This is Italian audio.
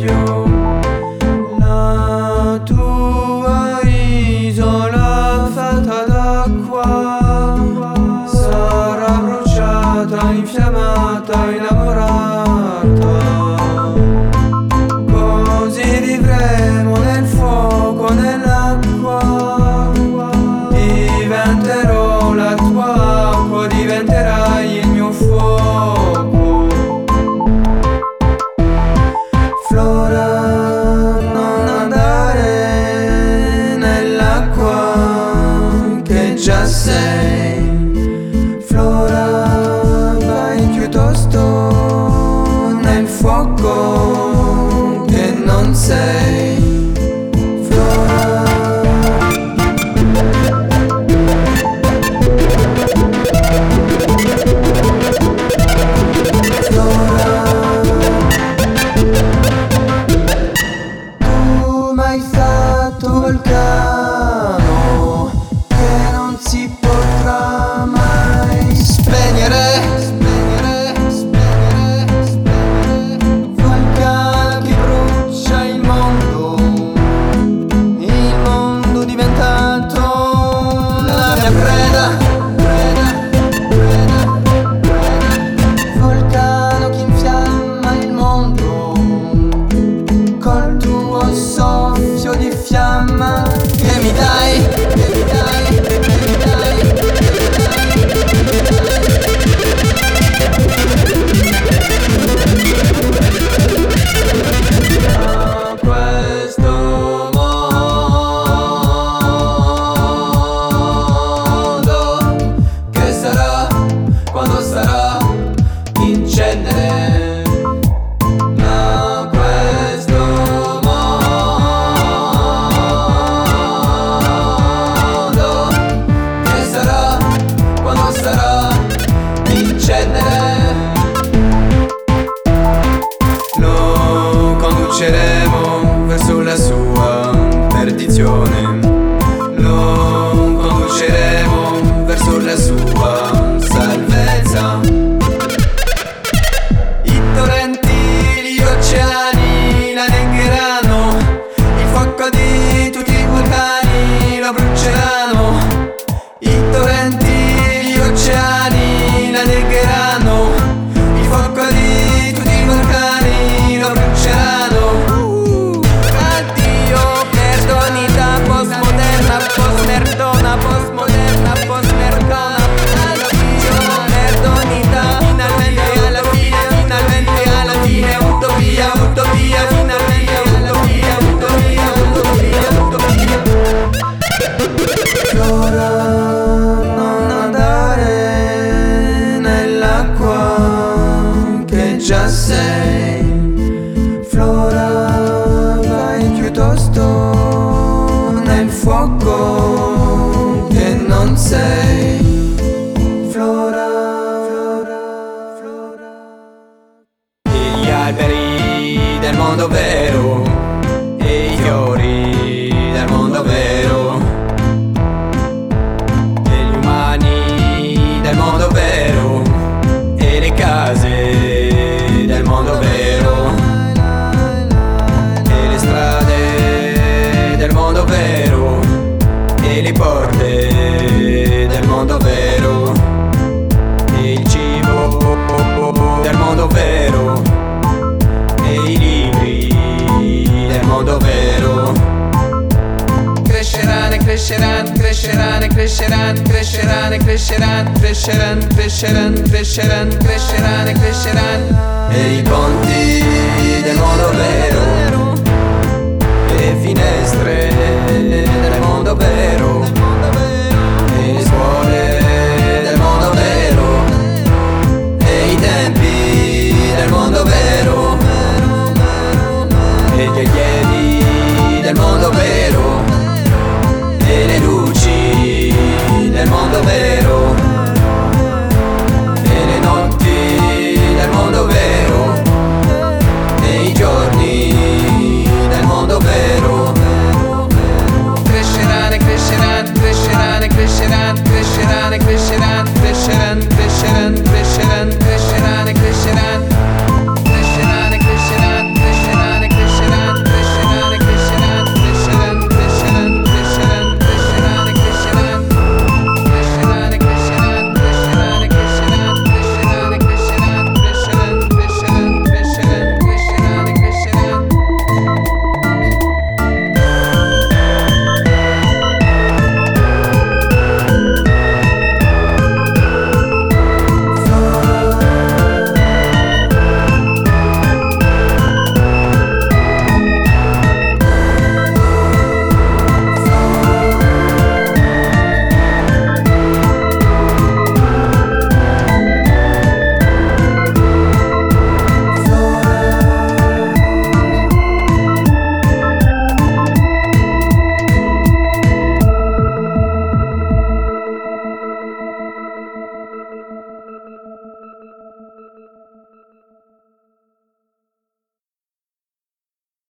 meglio. La tua isola fatta d'acqua sarà bruciata, infiammata, innamorata. Così vivremo nel fuoco, nell'acqua. Diventerò la tua acqua, diventerai il mio fuoco. Flora, non andare nell'acqua che già sei. Flora, vai piuttosto nel fuoco che non sei. Mai stato vulcano che non si potrà mai spegnere. Vulcano che brucia il mondo diventato la mia preda. Vulcano che infiamma il mondo col tuo soffio di fiamma che mi dai, che mi dai, che mi dai, che mi dai. A questo mondo che sarà quando sarà in cenere. Lo conduceremo verso la sua perdizione. Lo conduceremo verso la sua salvezza. I torrenti, gli oceani la negheranno. Il fuoco di tutti i vulcani lo bruceranno. I torrenti, gli oceani la negheranno. Il fuoco di tutti i vulcani lo bruceranno. Addio, perdonita, postmoderna, postmerdona, postmoderna, postmerdona. Addio, perdonita, finalmente alla fine, finalmente alla fine. Utopia, utopia, finalmente alla fine. Utopia, utopia, utopia. Flora, non andare nell'acqua che già sei. Flora, vai piuttosto nel fuoco che non sei. Flora, flora, flora. E gli alberi del mondo vero e i fiori del mondo vero e gli umani del mondo vero e le case del mondo vero e le strade del mondo vero e le porte del mondo vero e il cibo del mondo vero e i libri del mondo vero. Cresceranno, cresceranno, cresceranno, cresceranno, cresceranno, cresceranno, cresceranno, cresceranno, cresceranno, cresceranno, cresceranno. E i ponti del mondo vero e le finestre del mondo vero e le scuole del mondo vero e i tempi del mondo vero e gli allievi del mondo vero e le luci del mondo vero e le notti del mondo vero e i giorni del mondo vero. Cresceranno, cresceranno, cresceranno, cresceranno,